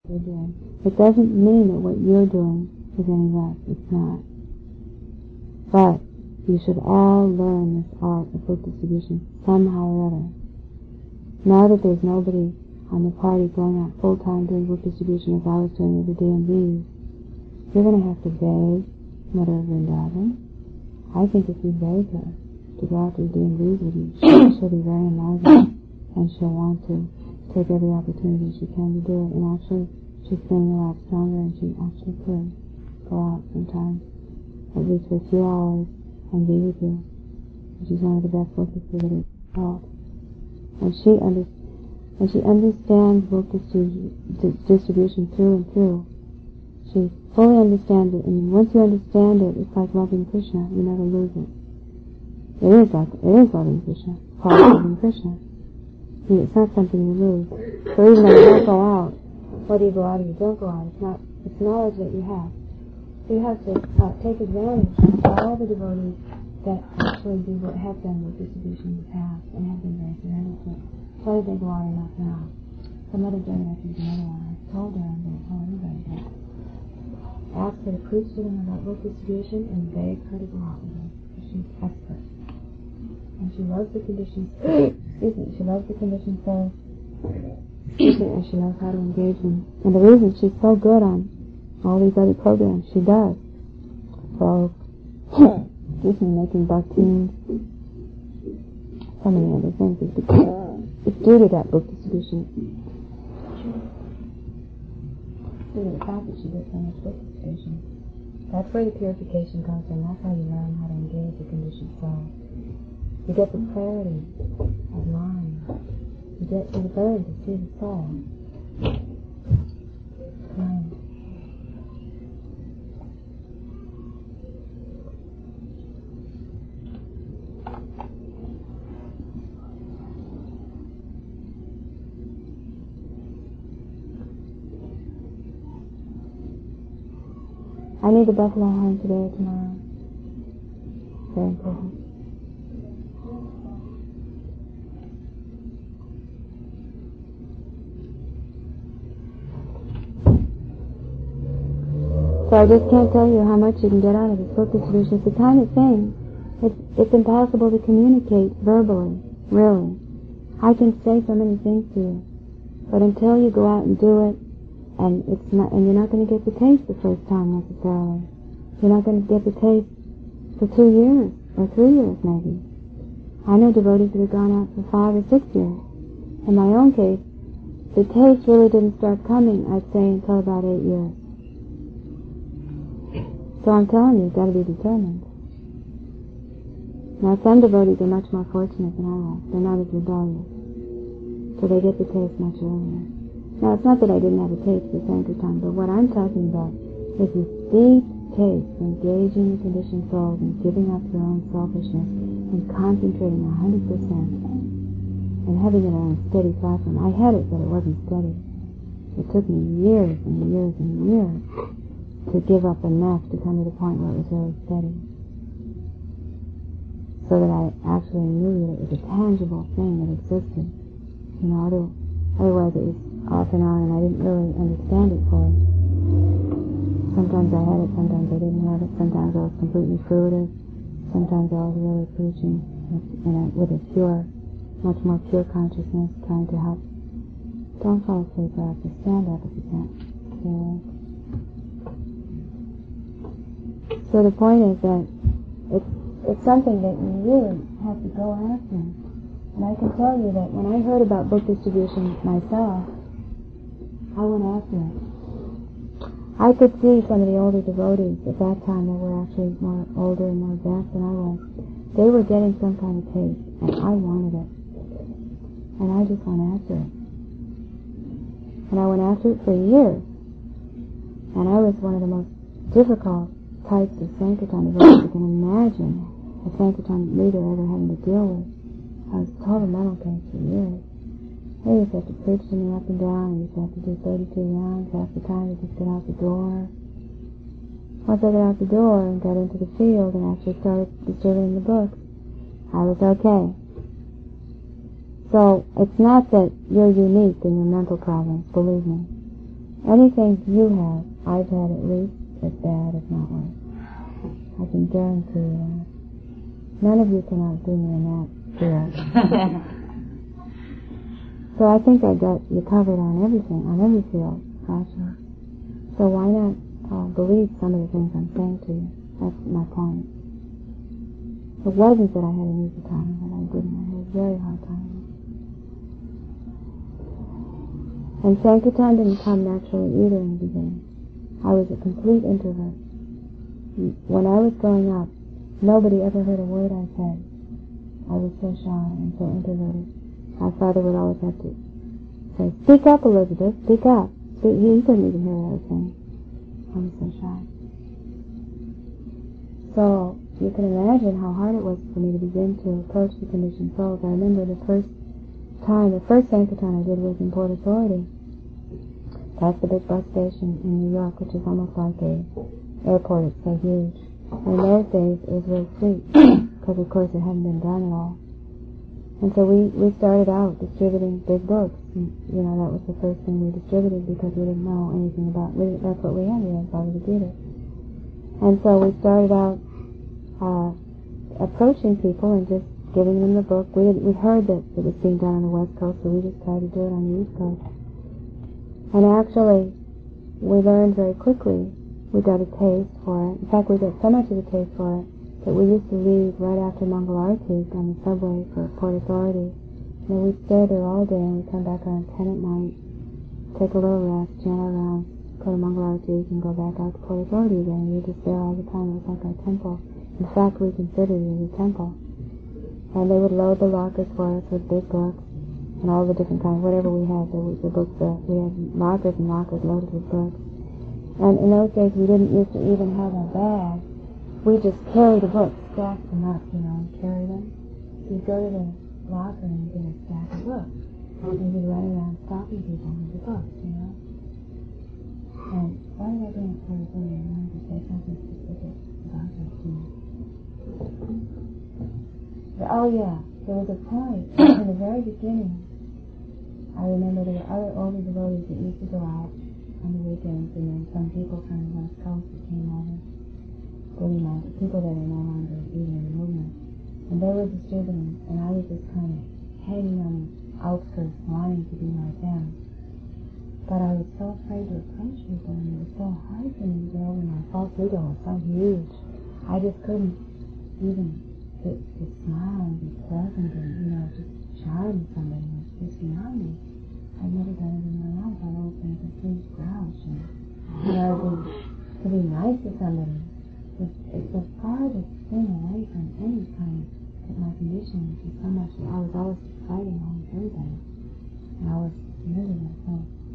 you're doing. It doesn't mean that what you're doing is any less. It's not. But you should all learn this art of book distribution somehow or other. Now that there's nobody on the party going out full-time doing book distribution as I was doing with the DMVs, you're going to have to beg Mother of Vrindavan. I think if you beg her to go out to the DMVs with you, she'll be very enlightened, and she'll want to take every opportunity she can to do it. And actually, she's feeling a lot stronger, and she actually could go out sometimes, at least for a few hours, and be with you. She's one of the best book distributors in the world. And she understands book distribution through and through. She fully understands it, and once you understand it, it's like loving Krishna. You never lose it. It is loving Krishna. Part of loving Krishna. It's not something you lose. So even though you don't go out, whether you go out or you don't go out, it's knowledge that you have. So you have to take advantage of all the devotees that actually have done book distribution in the past and have been very theoretical. Whether they go out or not now. Some other day, I think another one, I told her I'm going to tell everybody that. Ask her to preach to them about book distribution and beg her to go out with them. She's expert. And she loves the conditions. She loves the conditions so. And she knows how to engage them. And the reason she's so good on all these other programs, she does. So, making bhakti, so many other things. It's due to that book distribution. Due to the fact that she did so much book distribution. That's where the purification comes from. That's how you learn how to engage the conditioned soul. You get the clarity of mind. You get the ability to see the soul. Right. I need the buffalo horn today or tomorrow. Very important. So I just can't tell you how much you can get out of this book distribution. It's the kind of thing. It's impossible to communicate verbally, really. I can say so many things to you, but until you go out and do it, and you're not going to get the taste the first time necessarily. You're not going to get the taste for 2 years or 3 years maybe. I know devotees that have gone out for 5 or 6 years. In my own case, the taste really didn't start coming, I'd say, until about 8 years. So I'm telling you, you've got to be determined. Now, some devotees are much more fortunate than I was. They're not as rebellious. So they get the taste much earlier. Now, it's not that I didn't have a taste for Sankirtan, but what I'm talking about is this deep taste for engaging the conditioned souls and giving up your own selfishness and concentrating 100% and having it on a steady platform. I had it, but it wasn't steady. It took me years and years and years to give up enough to come to the point where it was really steady. So that I actually knew that it was a tangible thing that existed. Otherwise it was off and on, and I didn't really understand it fully. Sometimes I had it, sometimes I didn't have it. Sometimes I was completely fruitive. Sometimes I was really preaching with a pure, much more pure consciousness, trying to help. Don't fall asleep, Arthur. Stand up if you can. Okay. So the point is that it's something that you really have to go after. And I can tell you that when I heard about book distribution myself, I went after it. I could see some of the older devotees at that time that were actually more older and more advanced than I was. They were getting some kind of taste, and I wanted it. And I just went after it. And I went after it for years. And I was one of the most difficult types of Sankirtan devotees you can imagine a Sankirtan leader ever having to deal with. I was total mental case for years. They used to have to preach to me up and down. I used to have to do 32 rounds. Half the time I just get out the door. Once I got out the door and got into the field and actually started distributing the books, I was okay. So it's not that you're unique in your mental problems, believe me. Anything you have, I've had at least as bad, if not worse. I can guarantee you that. None of you can outdo me in that field. So I think I got you covered on everything, on every field, actually. So why not believe some of the things I'm saying to you? That's my point. It wasn't that I had an easy time, but I didn't. I had a very hard time. And Sankirtan didn't come naturally either in the beginning. I was a complete introvert. When I was growing up, nobody ever heard a word I said. I was so shy and so introverted. My father would always have to say, "Speak up, Elizabeth, speak up." He couldn't even hear what I was saying. I was so shy. So you can imagine how hard it was for me to begin to approach the conditioned souls. I remember the first Sankirtan I did was in Port Authority. That's the big bus station in New York, which is almost like a airport. It's so huge. And in those days, it was really sweet, because of course it hadn't been done at all. And so we started out distributing big books. And, that was the first thing we distributed because we didn't know anything about it. That's what we had. We had Bhagavad Gita. And so we started out approaching people and just giving them the book. We heard that it was being done on the West Coast, so we just tried to do it on the East Coast. And actually, we learned very quickly. We got a taste for it. In fact, we got so much of a taste for it that we used to leave right after Mangal Arati on the subway for Port Authority. And then we'd stay there all day, and we'd come back around 10 at night, take a little rest, chant our rounds, go to Mangal Arati, and go back out to Port Authority again. We were just there all the time. It was like our temple. In fact, we considered it a temple. And they would load the lockers for us with big books and all the different kinds, whatever we had. There was the books we had lockers and lockers loaded with books. And in those days, we didn't used to even have a bag. We just carried the books, stacked them up, and carry them. You'd go to the locker and get a stack of books. And you'd run around stopping people with the books, And why did I bring it forward? I wanted to say something specific about that too. Oh yeah, there was a point in the very beginning. I remember there were other older devotees that used to go out on the weekends, and then some people from the West Coast that came over, people that are no longer even in the movement, and they were distributing, and I was just kind of hanging on the outskirts, wanting to be like them. But I was so afraid to approach people, and it was so hard for me to get over my false ego. It was so huge. I just couldn't even to smile and be pleasant and, just charm somebody. It was just beyond me. I'd never done it in my life. I'd always been a complete grouch. And, to be nice to somebody, it's the farthest thing away from any kind of my condition, which is so much. I was always fighting almost everybody. And I was miserable. So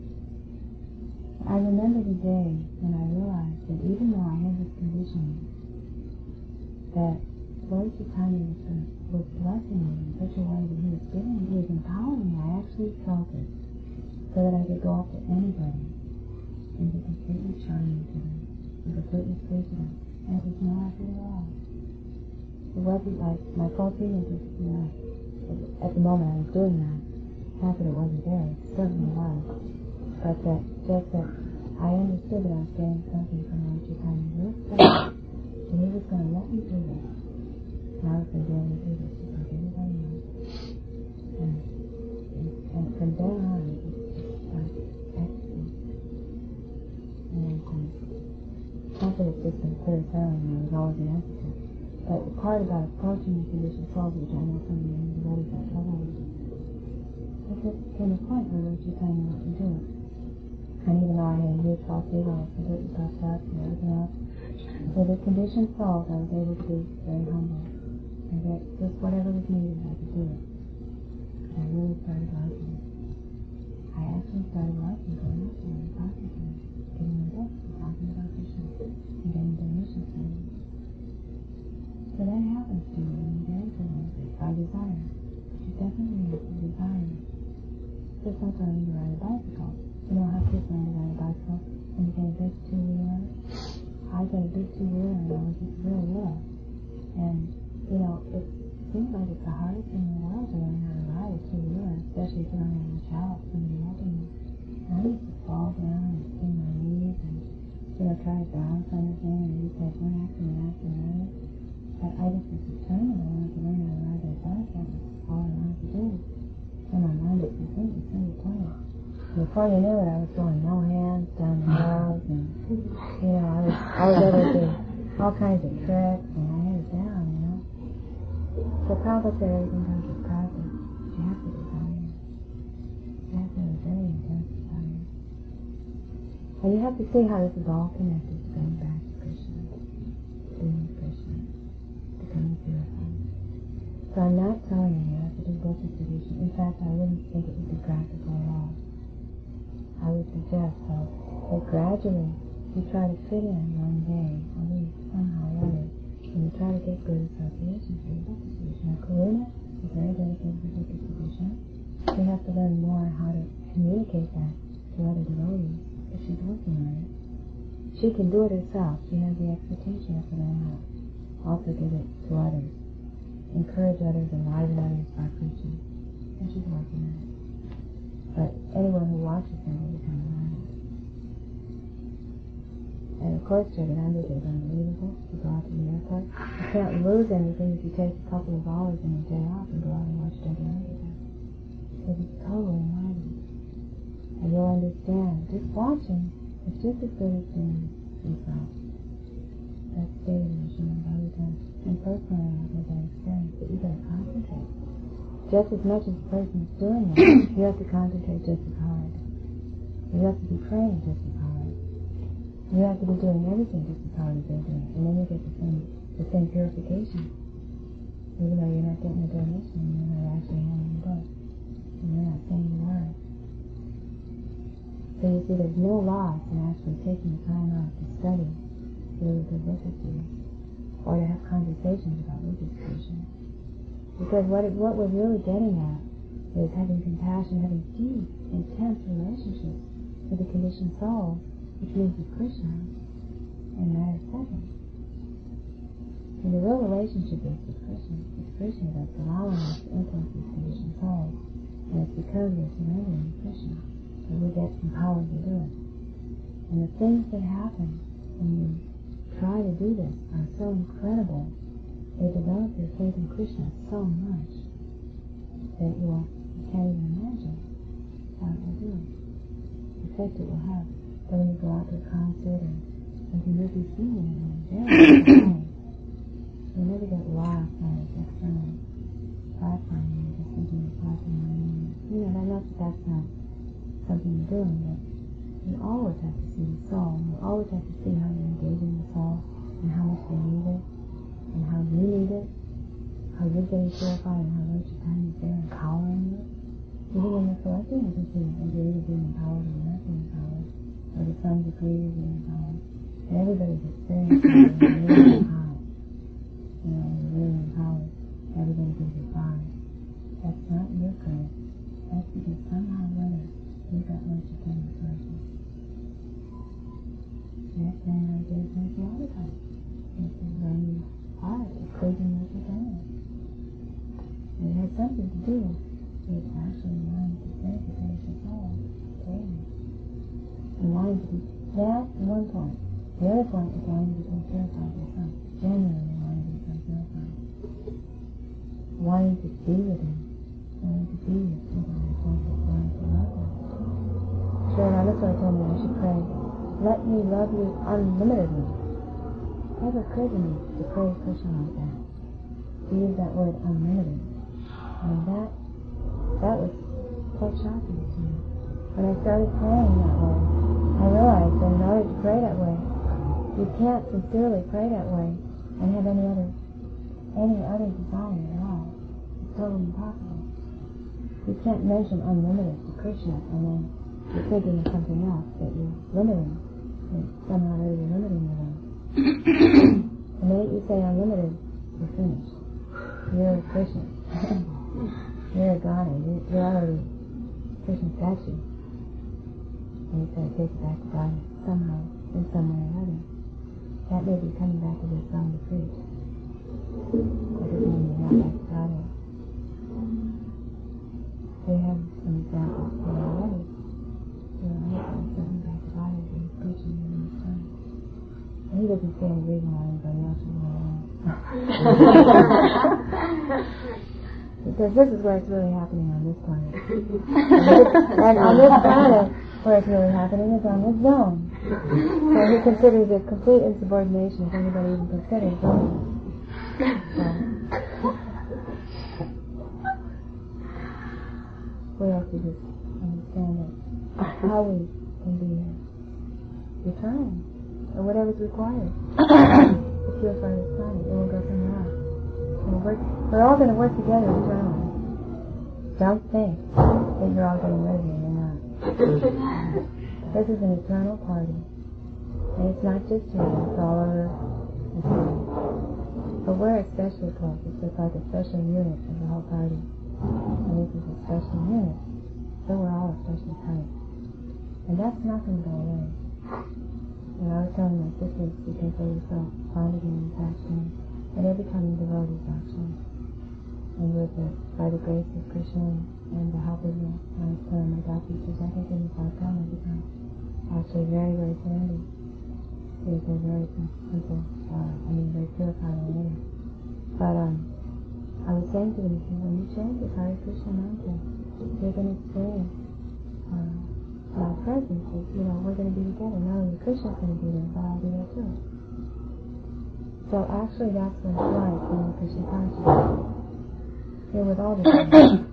I remember the day when I realized that even though I had this condition, that Lord Chaitanya was blessing me in such a way that he was empowering me. I actually felt it, so that I could go up to anybody and be completely charming to them, and completely free to them. And it was no effort at all. It wasn't like my false ego just, at the moment I was doing that. Not that it wasn't there, it certainly was. But that I understood that I was getting something from Lord Chaitanya, and he was going to let me do this. And I was going to be able to do this just like everybody else. And from then on, it was like ecstasy. And not that it's just been clear sailing, I was always an emphasis. But the part about approaching the conditioned souls, which I know some of the devotees have trouble with, it just came a point where Lord Chaitanya let me do it. And even though I had a huge false ego, I was completely puffed up and everything else. With the conditioned souls, I was able to be very humble. And that just whatever was needed, I could do it. And I really started liking it. I actually started liking going up there and talking to them, getting them books and talking about Krishna, and getting donations from them. So that happens to you when you're very good by desire. But you definitely have to desire it. Just like learning to ride a bicycle. You know how kids learn to ride a bicycle when you get a big two-wheeler? I got a big two-wheeler and I was just really little. And it seems like it's the hardest thing in the world to learn how to ride a two-wheeler, especially if you don't have a child, somebody helping you. And I used to fall down and I try to balance on this thing and you take one action and after another. But I just was determined. I wanted to learn how to ride that bike. That was all I wanted to do. So my mind was completely single-pointed. Before you knew it, I was going no hands down the hills, and I was able to do all kinds of tricks, and I had it down, So Prabhupada said everything comes with practice. You have to desire. You have to have a very intense desire. And you have to see how this is all connected to going back to Krishna, being with Krishna, becoming purified. So I'm not telling you have to do book distribution. In fact, I wouldn't think it would be practical at all. I would suggest that gradually you try to fit in one day, at least somehow or other, and you try to get good associations with book distribution. Now, Karuna is very dedicated to book distribution. She has to learn more how to communicate that to other devotees if she's working on it. She can do it herself. She has the expertise. She has to learn how to also give it to others. Encourage others, enliven others by preaching. And she's working on it. But anyone who watches them will become enlightened. And of course, Jagadananda is unbelievable. You go out to the airport. You can't lose anything if you take a couple of hours in a day off and go out and watch Jagadananda. Because it's totally enlightened. And you'll understand. Just watching is just as good as doing yourself. That's stated in Srimad Bhagavatam. And personally, I have that experience, but you gotta concentrate. Just as much as the person is doing it, you have to concentrate just as hard. You have to be praying just as hard. You have to be doing everything just as hard as they're doing. And then you get the same purification. Even though you're not getting a donation, you're not actually having the book. And you're not saying the word. So you see, there's no loss in actually taking the time out to study really good literature, or to have conversations about literature. Because what we're really getting at is having compassion, having deep, intense relationships with the conditioned soul, which means with Krishna, and that is seconds. And the real relationship is with Krishna. It's Krishna that's allowing us to influence these conditioned souls, and it's because we're surrendering to Krishna that we get some power to do it. And the things that happen when you try to do this are so incredible. They develop your faith in Krishna so much that you can't even imagine how it will do it. The effect it will have. So when you go out to a concert or something, you'll be seeing it in a very different way. You'll never get lost on this external platform and just thinking of platform. That's not something you're doing, but you always have to see the soul, and you always have to see how you're engaging the soul, and how much they need it, and how you need it, how you're getting purified, and how much time is there empowering you. Even when you're collecting, you can see if you're either being empowered or not being empowered, or to some degree you're being empowered. And everybody's experiencing it really high. Really empowered. Everybody gives you 5. That's not your credit. That's because somehow or other you've got much of them resources. That thing right there takes a lot of time. It's a very hard, it's crazy what you're doing. And it has something to do with actually wanting to sanctify your soul. And wanting to be, that's one point. The other point is wanting to become purified yourself. Genuinely wanting to become purified. Wanting to be with him. Wanting to be with him. Wanting to love him. Sure, now that's what I told me I should pray. Let me love you unlimitedly. Never occurred to me to pray a Krishna like that. To use that word unlimited. And that was quite shocking to me. When I started praying that way, I realized that in order to pray that way, you can't sincerely pray that way and have any other desire at all. It's totally impossible. You can't mention unlimited to Krishna and then you're thinking of something else that you're limiting. And somehow or other you're limiting the way. The minute you say unlimited, you're finished. You're Krishna. You're a God. You're already Krishna statue. And you gotta take it back to God somehow, in some way or other. That may be coming back to this song to preach. That doesn't mean you're not back to God yet. They have some examples here already. You're not something back to God as you're preaching in this time. And he doesn't see any reason why anybody else should go along. Because this is where it's really happening on this planet. And on this planet, where it's really happening is on this zone. So he considers it complete insubordination if anybody even considers it. So, we have to just understand that how we can be determined, or whatever's required to purify this planet. It will go somewhere else. We're all going to work together eternally. Don't think that you're all getting rid of me. You're not. This is an eternal party. And it's not just here, it's all over the planet. But we're especially close. It's just like a special unit of the whole party. And this is a special unit. So we're all especially tight. And that's not going to go away. And I was telling my sisters, because they were so fond of me and passionate, and they're becoming devotees actually. And by the grace of Krishna and the help of my God teachers, I think in the lifetime I've become actually very, very handy. Because they're very simple, very purified already. But I was saying to them, when you chant this Hare Krishna mantra, you're going to experience my presence. We're going to be together. Not only Krishna's going to be there, but I'll be there too. So actually that's what it's like being Krishna conscious. You're with all the devotees.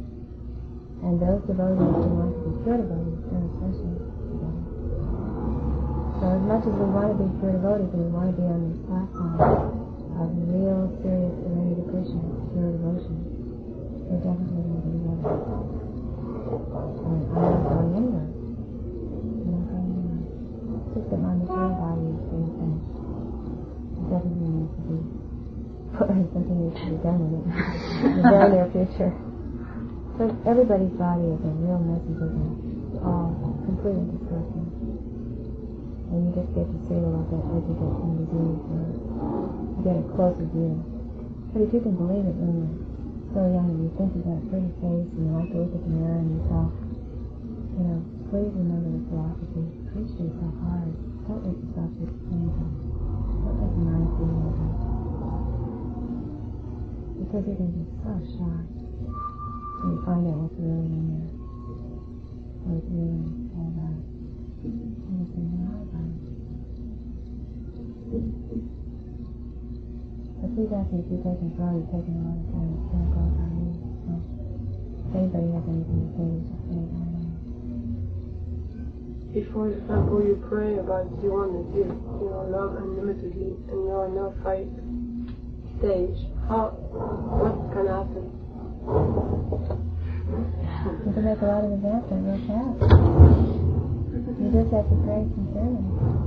And those devotees who want to be pure devotees, they're especially together. So as much as we want to be pure devotees and we want to be on this platform of real, serious surrender to Krishna, pure devotion, we're definitely going to be together. And I'm not going anywhere. I'm not going anywhere. It's just that my material body is being finished. It definitely needs to be something needs to be done with it in the very near future. So everybody's body is a real messenger, all completely destructive. And you just get to see a little bit as you get some disease, you get a closer view. But if you can believe it when you're so young and you think you've got a pretty face and you like to look at the mirror and you talk, please remember the philosophy. Appreciate yourself hard. Don't make yourself disappointed. Don't make your mind feel like that. Because you're going to be so shocked when you find out what's really in there. What it's really all about. And you say, no, I got it. But please ask me if you're taking part, you're taking a lot of time. It's going to go about me. So, if anybody has anything to say, just say it. If, for example, you pray about you want to give, love unlimitedly, and you're in a fight stage, what can happen? You can make a lot of advancement real fast. You just have to pray sincerely.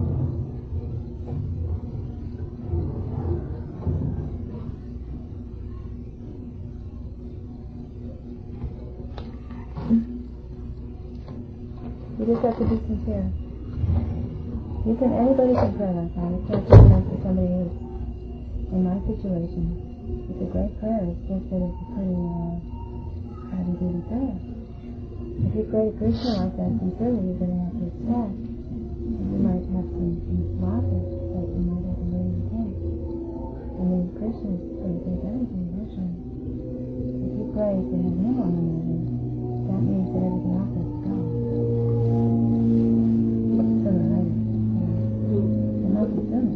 You just have to be sincere. Anybody can pray like that. It's not just enough for somebody who's in my situation. It's a great prayer. It's just that it's a pretty heavy-duty prayer. If you pray to Krishna like that sincerely, you're going to have to expect. You might have some losses that you might have to learn to take. I mean, Krishna is going to take everything, actually. If you pray to have him on the matter, that means that everything else has to go. Sooner or later. And not the sooner.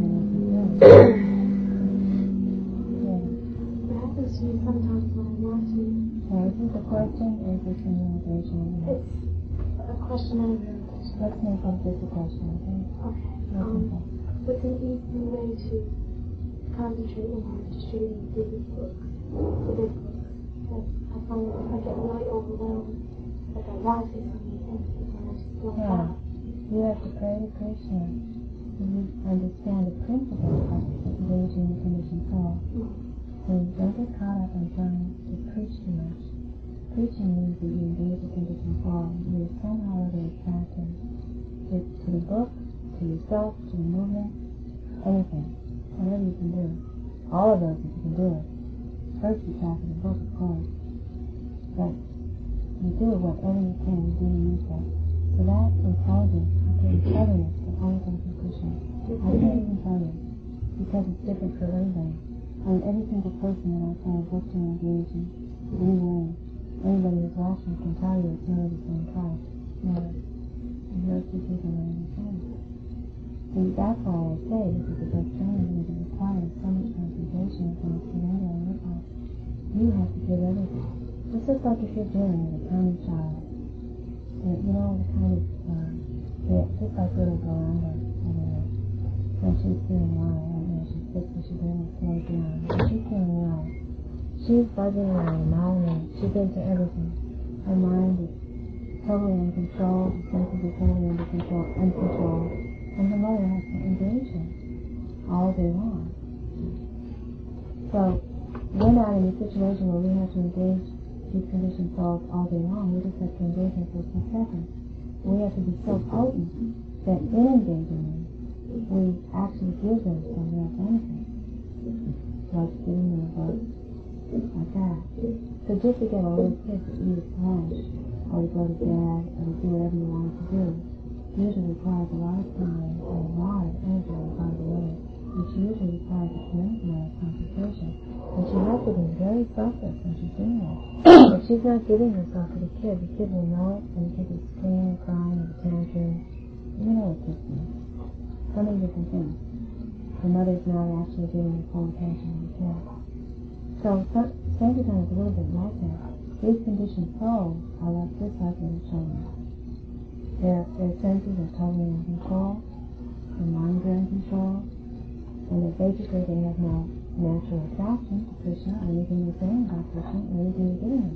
Sometimes when I want to. Is this a question or is this a realization? It's a question and a realization. Let's make this a question, okay? Okay. What's an easy way to concentrate on just reading through this book, the big book? Because I find that I get really overwhelmed. Like I want to say something and I just don't have. You have to pray to Krishna. You understand the principle of engaging the conditioned soul. So don't get caught up in trying to preach too much. Preaching means that you engage the conditioned soul. You are somehow or other attracted to the book, to yourself, to the movement, anything. Whatever you can do. All of those if you can do it. First you try for the book, of course. But you do whatever you can, you do the yourself. So that intelligence, that cleverness can only come from Krishna. condition. I can't even tell you, because it's different for everybody. I mean, every single person that I try to look to engage in any way, anybody who's rational can tell you it's never the same price. Never. And those two people are the same. And that's why I say this is the best training, because it requires so much concentration and surrender on your part. You have to give everything. It's just like if you're dealing with a tiny child. You know, the kind of, just like little Miranda, when she's feeling well, she's 6, so she barely slows down. When she's feeling well, she's buzzing around a mile an hour. She's into everything. Her mind is totally in control, the senses are totally under control, uncontrolled, and her mother has to engage her all day long. So, we're not in a situation where we have to engage these conditioned souls all day long. We just have to engage them for a few seconds. We have to be so potent that in engaging them, we actually give them some real benefit. Like giving them a book, like that. So just to get a little kid to eat his lunch, or to go to bed, or to do whatever you want to do, usually requires a lot of time and a lot of energy by the way, which usually requires a tremendous amount of concentration. And she has to be very selfless when she's doing that. If she's not giving herself to the kid will know it, and the kid is screaming, crying, and tantrum. You know what kids do. So many different things. The mother's not actually giving the full attention to the kid. So Sankirtan is a little bit like that. These conditioned souls are like just like little children. Their senses are totally in control, their minds are in control, and that basically they have no natural attraction to Krishna, or anything you're saying about Krishna, or anything you're doing.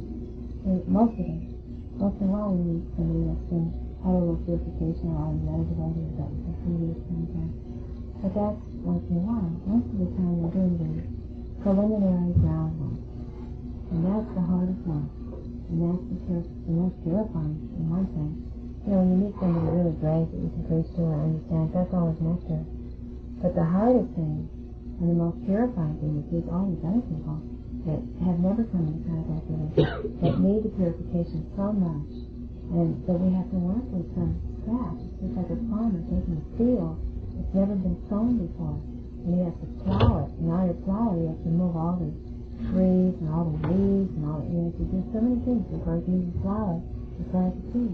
Most of them. Once in a while we meet somebody that's been had a little purification, or meditated, or got some previous contact. But that's once in a while. Most of the time we're doing the preliminary ground work. And that's the hardest one. And that's the most purifying in one sense. You know, when you meet somebody really great that you can preach to and understand, that's always nectar. But the hardest thing, and the most purifying thing, is these all these other people that have never come into contact with us, that need the purification so much, and that we have to work with from scratch. It's just like a farmer taking a field that's never been sown before, and he has to plow it. And now you plow it, you have to remove all the trees and all the weeds and all the, you have to do so many things before you can even plow it to plant the seed.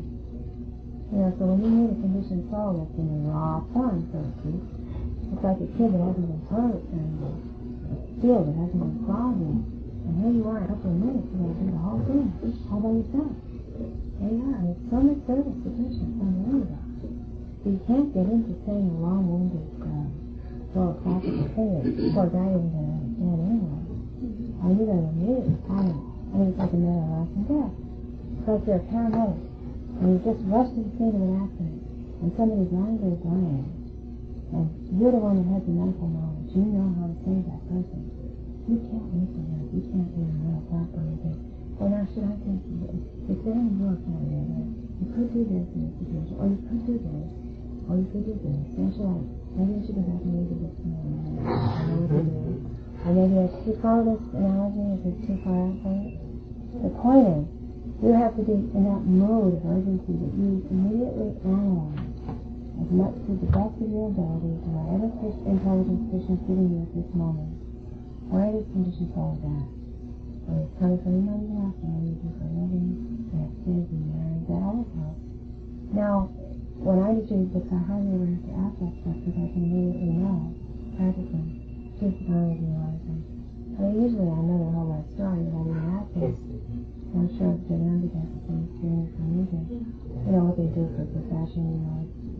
You know, so when you meet a conditioned soul that's in a raw form, so to speak, it's like a kid that hasn't been hurt and a field that hasn't been plowed in. And here you are in a couple of minutes, you're going to do the whole thing all by yourself. There you are, and it's so much service to Krishna, it's unbelievable. So you can't get into saying a long-winded, philosophical thing that poor guy isn't going to understand anyway. Or you're going to immediately panic. I mean, it's like a matter of life and death. It's like you're a paramedic, and you just rush to the scene of an accident, and somebody's lying there dying, and you're the one that has the medical knowledge. You know how to save that person. You can't wait for that. You can't be in the middle platform and think, well, now should I take you? If there ain't work out there, you could do this in this situation, or you could do this, or you could do this. Now should I? Maybe I should go back and read this tomorrow. I know what to do. Or maybe I should follow this analogy if it's too far out for it. The point is, you have to be in that mode of urgency that you immediately analyze as much to the best of your ability to whatever intelligence Krishna is giving you at this moment. Where this condition falls at. Or it's coming from your money left, and you do for a living, you have kids and married, that always helps. Now, when I just read books, I hardly ever have to ask that stuff because I can immediately know, practically, just the knowledge of realizing. I mean, usually I know the whole life story without even asking. So I'm sure it's given because it's an experience from music. You know, what they do for profession, you know.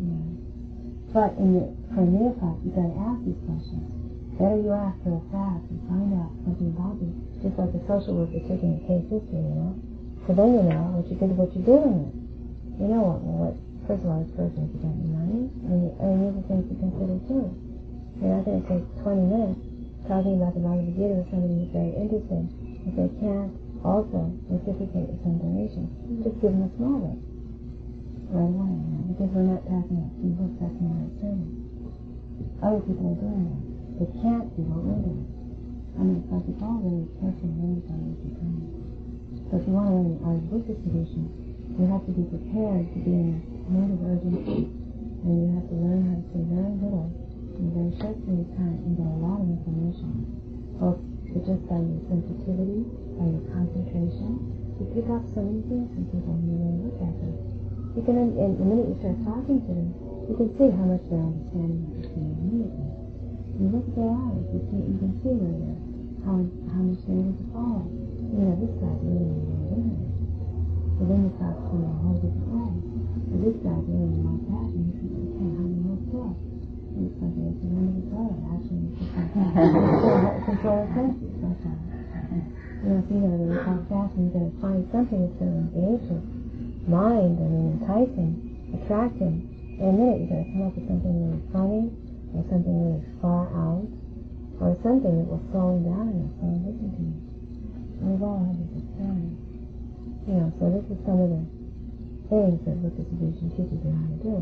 But for a neophyte, you've got to ask these questions. Better you ask for a fast and find out something about it. Just like the social worker taking a case history, you know. So then you know what you're dealing with. You know what first of all, this person is getting money, and these are things to consider too. You're not going to take 20 minutes talking about the Bhagavad Gita with somebody who's very interested if they can't also reciprocate with some donation. Just give them a small bit right away, you know, because we're not passing out some books, that's not our service. Other people are doing that. They can't do what we're doing. I mean, it's like it's all very careful and really on what you're doing. So if you want to learn our Buddhist tradition, you have to be prepared to be in a mode of urgency And you have to learn how to say very little in a very short period of time and get a lot of information. Both just by your sensitivity, by your concentration. You pick up so many things from people when you really look at them. You can, and the minute you start talking to them, you can see how much they're understanding what you're saying immediately. You look at their eyes, you can see where they're, how much they're able to follow. You know, this guy's really ignorant. So then you start to see a whole different way. So this guy's really like that, and you can't hardly hold still. And it's like it's the end of the toilet, actually. It's just like that. Control of senses, sometimes. You know, if you gotta really talk fast, and you gotta find something that's gonna engage your mind, enticing, attracting. In a minute, you gotta come up with something really funny, or something really far out, or something that will slow him down enough so he'll listen to you. And we've all had this experience. You know, so this is some of the things that what distribution teaches you how to do.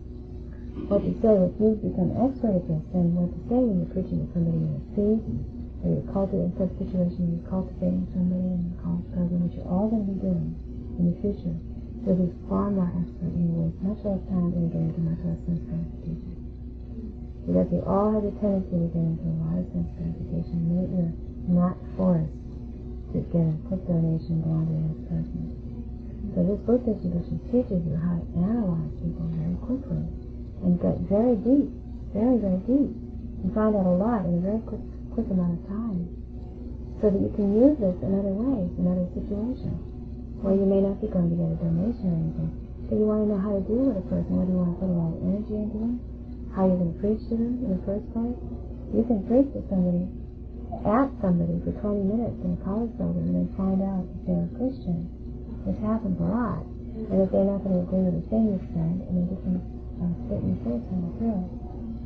What to say, if you become expert at this, then what to say when you're preaching to somebody in a seat, or you're cultivating in such situation, you're cultivating somebody in the college program, which you're all going to be doing in the future, you'll be far more expert and you'll waste much less time and get into much less sense gratification. Because we all have a tendency to get into a lot of sense gratification, and you're not forced to get a quick donation and go on to the next person. So this book distribution teaches you how to analyze people very quickly and get very deep, very, very deep, and find out a lot in a very quick amount of time, so that you can use this in other ways, in other situations, where you may not be going to get a donation or anything, but you want to know how to deal with a person, whether you want to put a lot of energy into them, how you're going to preach to them in the first place. You can preach to somebody, ask somebody for 20 minutes in a college program and then find out if they're a Christian, which happens a lot, and if they're not going to agree with the thing you've said, and they just spit in your face and through it.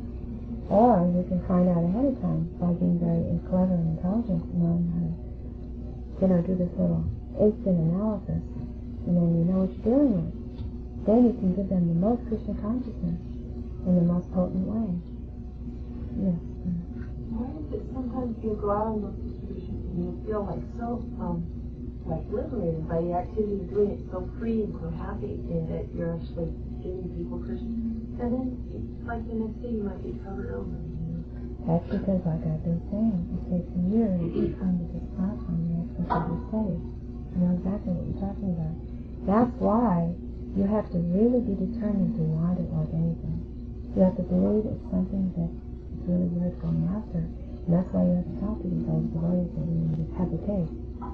Or you can find out ahead of time by being very clever and intelligent, knowing how to, do this little instant analysis, and then you know what you're dealing with. Then you can give them the most Krishna consciousness in the most potent way. Yes. Why is it sometimes you go out on those distributions and you feel like so liberated by the activity of doing it, so free and so happy that you're actually giving people Krishna. And then, like the next day, you might be covered over. That's because, like I've been saying, it takes years to come to this platform and access to this study. You know exactly what you're talking about. That's why you have to really be determined to want it like anything. You have to believe it's something that is really worth going after. And that's why you have to talk to these old devotees that you just have to take.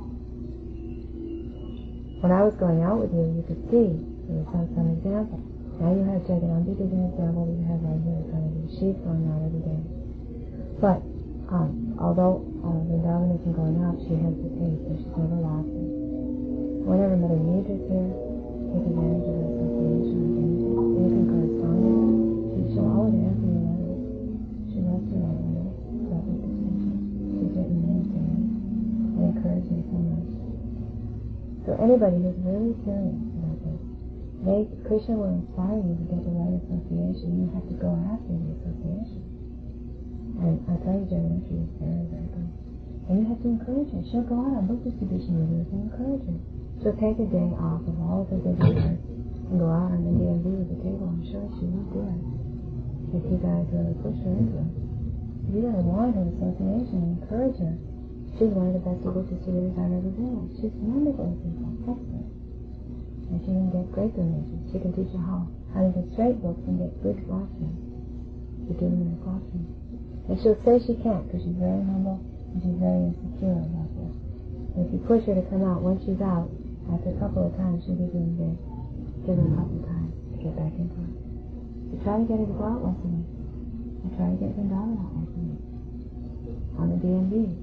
When I was going out with you, you could see, there was some example. Now you have Jaganambi as an example that you have right here in front of you. She's going out every day. But, although Vrindavan isn't going out, she has the taste, so she's never lost it. Whenever Mother Nidra's here, take advantage of her association with anything. Anything corresponding. She'll always answer your letters. She loves your letters. She's written many things and encouraged me so much. So anybody who's really serious about this, Krishna will inspire you to get the right association. You have to go after the association. And I tell you, Jagannathi is very, very good. And you have to encourage her. She'll go out on book distribution with you and encourage her. She'll take a day off of all of her busy work and go out on the DMV with the table. I'm sure she will do it. If you guys really push her into it. You gotta want her association and encourage her. She's one of the best book distributors I've ever been with. She's wonderful with people, excellent. And she can get great donations. She can teach you how to get straight books and get good classrooms. You give them in a classroom. And she'll say she can't because she's very humble and she's very insecure about this. And if you push her to come out, once she's out, after a couple of times, she'll be doing good. Give her a couple of times to get back into it. So try to get her to go out once a week. And try to get Vrindavan out once a week. On the DMV.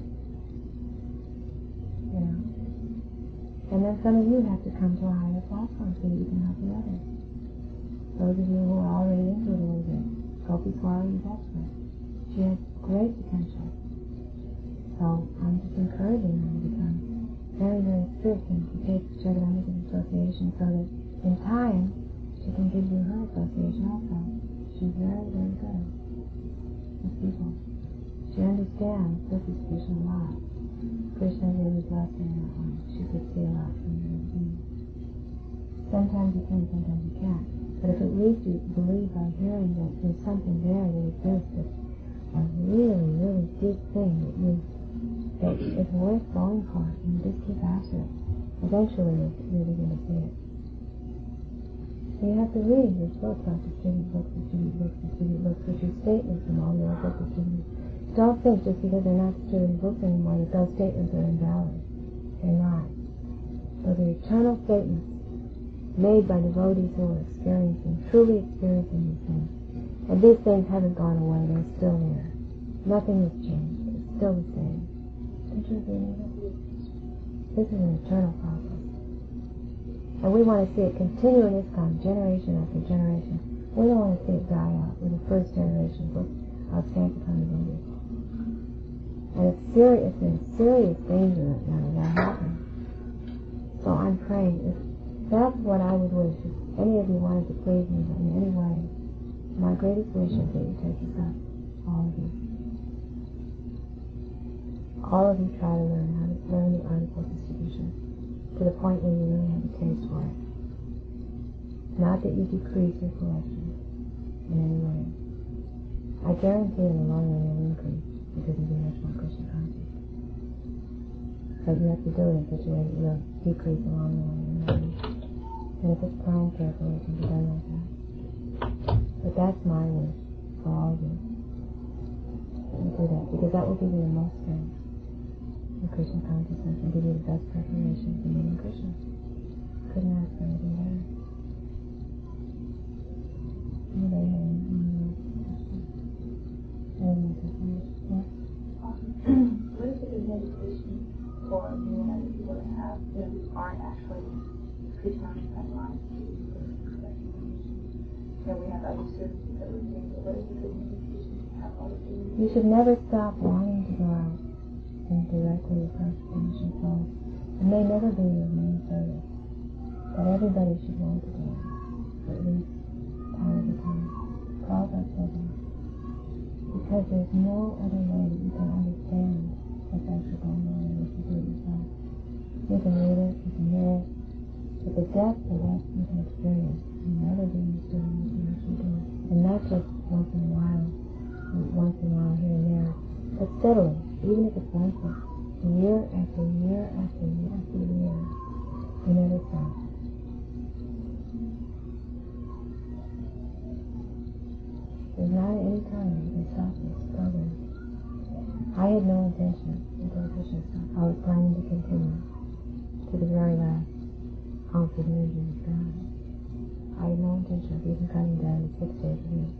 You know. And then some of you have to come to a higher platform so that you can help the others. Those of you who are already into it a little bit, Gopi Swari is expert. She has great potential. So I'm just encouraging her to become very, very strict and to take Jagannathi association so that in time she can give you her association also. She's very, very good with people. She understands this distribution a lot. Krishna really blessed her in that way. She could see a lot from her. Sometimes you can, sometimes you can't. But if it leads you to believe by hearing that there's something there that exists, that's a really, really deep thing that is worth going for, and just keep after it, eventually you're really going to see it. So you have to read your book, not distribute books, which are statements from all your book distributors. Don't think just because they're not distributing books anymore that those statements are invalid. They're not. Those are eternal statements made by devotees who are truly experiencing these things. And these things haven't gone away, they're still there. Nothing has changed, it's still the same. Don't you agree with that? This is an eternal process. And we want to see it continue in ISKCON, generation after generation. We don't want to see it die out with the first generation of Sankirtan devotees. And it's serious, there's serious danger right now of that happening. So I'm praying, if that's what I would wish, if any of you wanted to please me in any way, my greatest wish is that you take this up, all of you. All of you try to learn the art of book distribution to the point where you really have a taste for it. Not that you decrease your collection in any way. I guarantee in the long run you'll increase because you'll be much more Krishna conscious. But you have to do it in such a way that you'll decrease along the way. And if it's planned carefully, it can be done like that. But that's my wish for all of you. You do that because that will give you the most strength in Krishna consciousness and give you the best preparation for meeting Krishna. Couldn't ask for anything better. Anybody have any questions? What is a good meditation for you and other people that have that aren't actually Krishna lives? That we have other services that we're doing, but what is a good meditation to have all of you? You should never stop longing to go out and directly approach the mission souls. It may never be your main service, but everybody should want to do it, at least part of the time. Call that children. Because there's no other way that you can understand what's actually going on unless you do it yourself. You can read it, you can hear it, but the depth of what you can experience can never be understood unless you actually do it. And not just once in a while here and there, but steadily, even if it's like this, year after year after year after year, you never stop. There's not any time you can stop this program. I had no intention until Krishna stopped. I was planning to continue to the very last ounce of energy was gone. I had no intention of even cutting down to 6 days a week.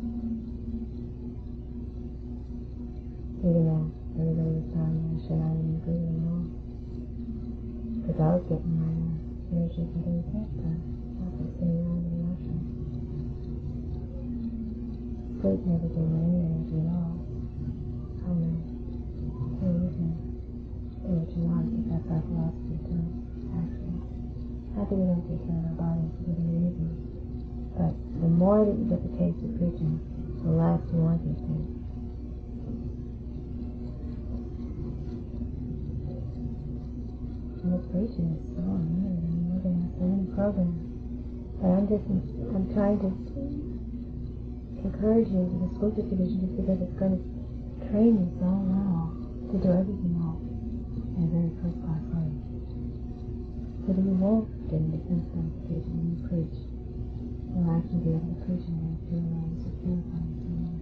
Even though everybody was telling me I should not even agree with them all. Because I was getting my energy from doing Sankirtan. I was sitting around in the ashram. Sleep never gave me any energy at all. I know. There is no. Which is hard, but that's our philosophy too, actually. Not that we don't take care of our bodies for good reason, but the more that you get the taste of preaching, the less you want these things. And this preaching is so unlimited. I mean, we're going to have so many programs. But I'm trying to encourage you with this book distribution just because it's going to train you so well to do everything else in a very first-class way. So that you won't get into sense gratification when you preach. You'll actually be able to preach in a way that you realize is purifying so much.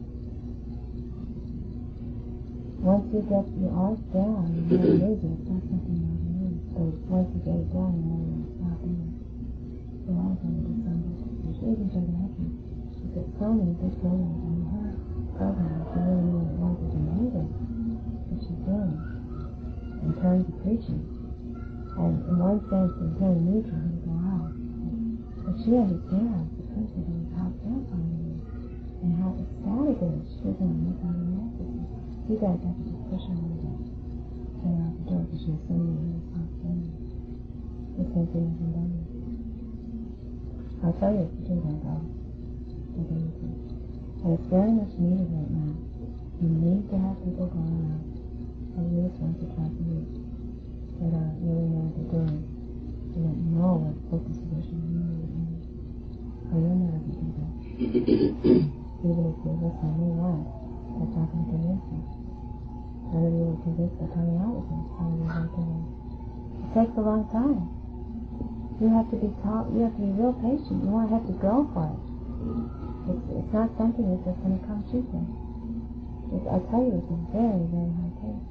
Once you get your art down, you never lose it. It's not something you ever lose. So once you get it down, you never want to stop either. So I was going to do some distribution. Even Jody Hutchins. She said so many good programs on her program. She really knew what it was that you needed. What she's doing in terms of preaching. And in one sense, it was very neutral to go out. But she understands the principle of how purifying it is and how ecstatic it is. She doesn't want to make any messages. You guys have to just push her a little bit. Get her out the door because she has so many really responsibilities. The same thing as in Denver. I'll tell you if you do that, though. And it's very much needed right now. You need to have people going out at least once or twice a week that really know what they're doing, and that know what book distribution really is. So you'll never be convinced. Even if you listen to me once, that's not going to convince you. None of you were convinced by coming out with me. Some of you weren't convinced. It takes a long time. You have to be taught, you have to be real patient. You won't have to go for it. It's not something that's just going to come cheaply. I tell you, it's a very, very high pace.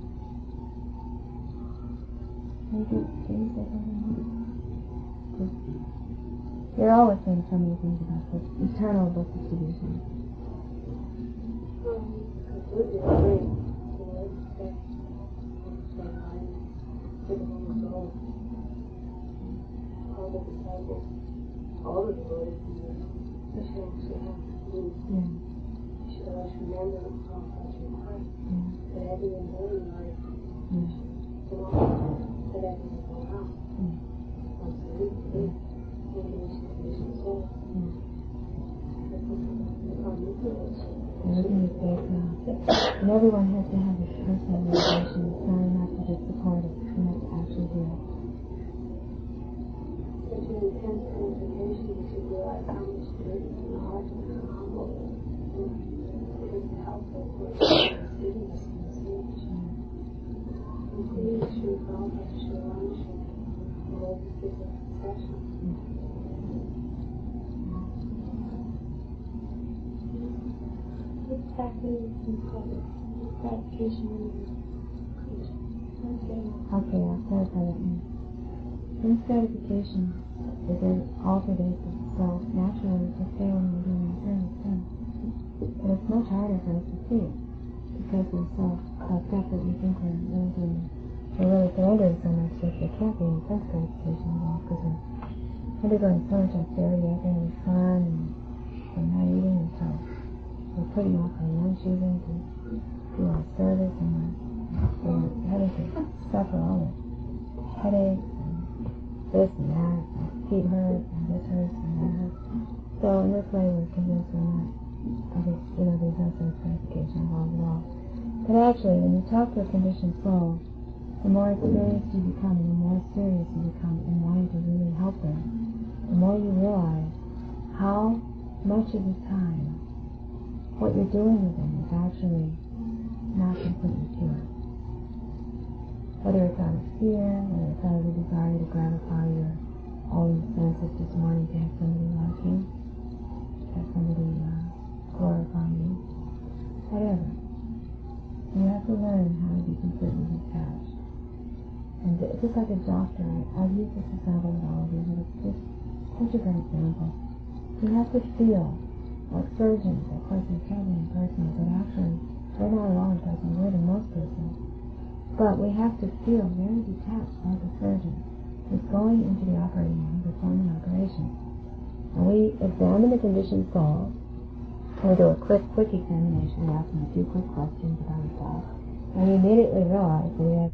Can you say something more? You're always saying so many things about this eternal book distribution. Completely agree. All the disciples, all the devotees, especially you should always remember how much you pray. That every day life, that every go out. Absolutely. Everything is very close. And everyone has to have a personal realization. It's not enough to just support it. You have to actually do it. Such an intense purification to realize how much dirt is in the heart and how humble it is. Because it's helpful for giving us the message. Complete Sri Prabhupada, Sri Ramesh, all this is a succession. What's exactly gratification in Okay, I'll clarify that now. Sense gratification is an altered of self naturally to fail when we're doing internal sense. But it's much harder for us to see it because we're so puffed up that we think we're really surrendering so much that there can't be any sense gratification involved because we're undergoing so much austerity, everything is fun and we're not eating, and so we're putting off our lunch even to do our service, and we're having to suffer all the headaches and this and that, and feet hurt, and this hurts and that hurts. So in this way we're convinced we're not, there's no sense gratification involved at all. But actually, when you talk to a conditioned soul, the more experienced you become and the more serious you become in wanting to really help them, the more you realize how much of the time what you're doing with them is actually not completely pure. Whether it's out of fear, whether it's out of the desire to gratify your own senses this morning to have somebody like you, to have somebody glorify you, whatever. You have to learn how to be completely detached. And just like a doctor, I've used this example with all of you, but it's just such a good example. You have to feel, like surgeons, of course they're terribly impersonal, but actually we're not at all impersonal, we're the most personal. But we have to feel very detached like a surgeon who's going into the operating room, performing an operation. And we examine the conditioned soul, and we do a quick examination, we ask them a few quick questions about ourselves, and we immediately realize that we have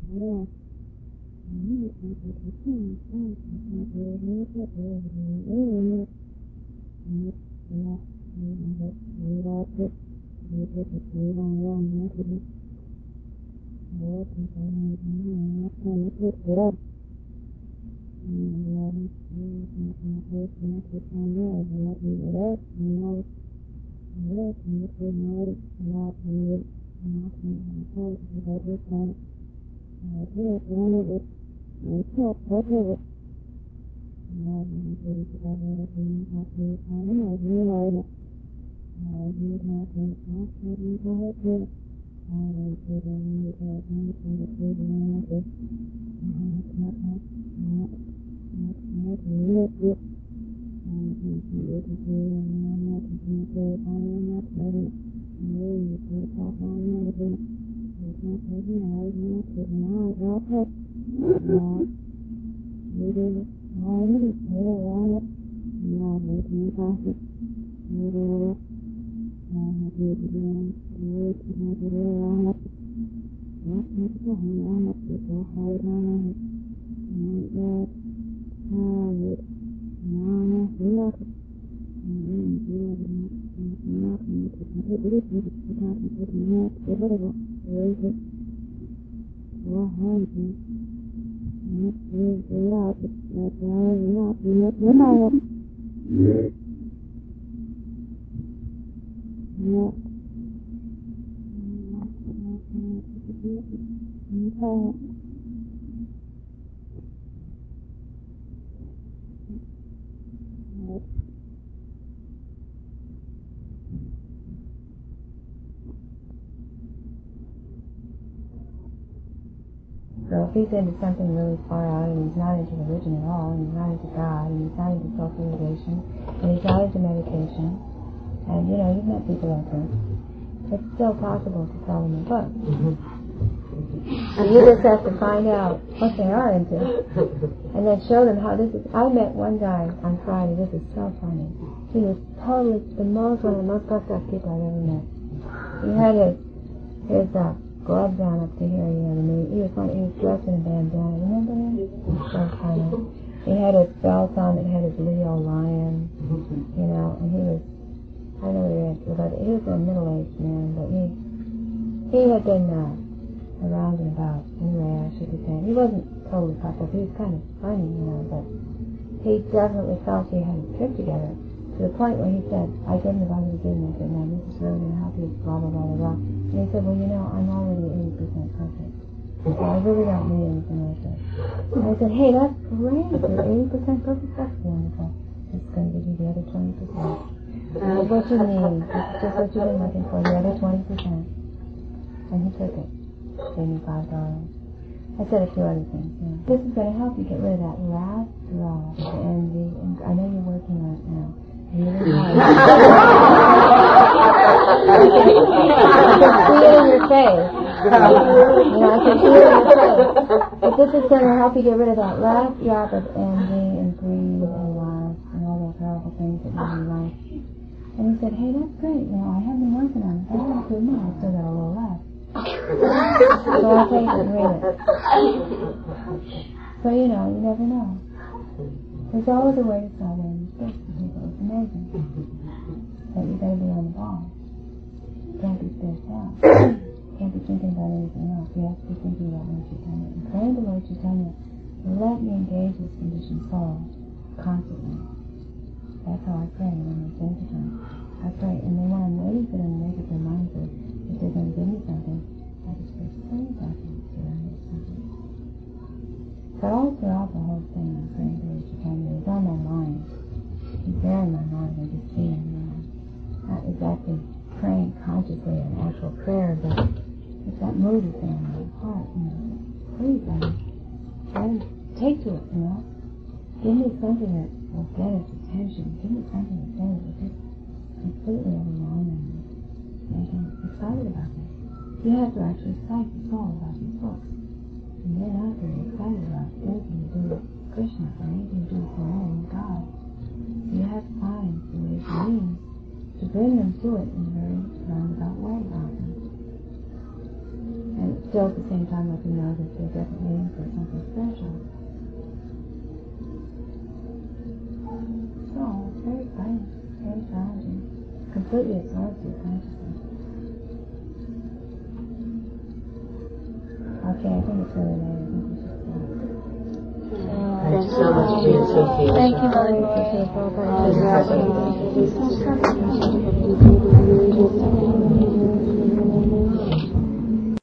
So if he's into something really far out and he's not into religion at all, and he's not into God, and he's not into self-realization, and he's not into meditation, and you've met people like this, it's still possible to sell them a book. And you just have to find out what they are into, and then show them how this is. I met one guy on Friday, this is so funny. He was totally one of the most fucked up people I've ever met. He had his gloves on up to here, he was dressed in a bandana, remember him? So funny. He had his belt on that had his Leo lion, and he was, I don't know what he was, but he was a middle-aged man, but he had been around and about, anyway, I should be saying. He wasn't totally fucked up, he was kind of funny, but he definitely felt he had his trip together, to the point where he said, I gave him the Bible beginning, I said, no, this is really going to help you, blah, blah, blah, blah, blah. And he said, well, I'm already 80% perfect. So I really don't need anything like this. And I said, hey, that's great. You're 80% perfect. That's wonderful. It's going to give you the other 20%. That's what you need. It's just what you've been looking for, the other 20%. And he took it. Gave me $5. I said a few other things. This is going to help you get rid of that last draw, the envy. And I know you're working on it now. Really hard. I can see it in your face. I can see it in your face. But this is going to help you get rid of that last drop of envy and greed and lust and all those horrible things that you like. And he said, hey, that's great. I haven't been working on it. I have to admit, I still got a little left. So I'll take it and read it. So, you never know. There's always a way to solve any mistakes for people. It's amazing. But you gotta be on the ball. You can't be spaced out. You can't be thinking about anything else. You have to be thinking about Lord Chaitanya. And praying to Lord Chaitanya, let me engage this conditioned soul constantly. That's how I pray when I'm Sankirtan. I pray, and then when I'm waiting for them to make up their minds that if they're going to give me something, I just pray, please I can get on this something. But all throughout the whole thing, I'm praying to Lord Chaitanya. He's on my mind. He's there in my mind. I just see him. Not exactly praying consciously an actual prayer, but if that mood is there in my heart, please, take to it, Give me something that will get its attention. Give me something that will just completely overwhelm and make him excited about this. You have to actually excite the soul about these books. And then after you're excited about anything to do with Krishna or anything to do with your own God, you have to find the ways and means to bring them to it in a very roundabout way often. And still at the same time let them know that they're definitely in for something special. So it's very exciting, very challenging, completely absorbed your consciousness. Okay, I think it's really late. I think we should stop. Thank you so much, Sophia. Thank you very much.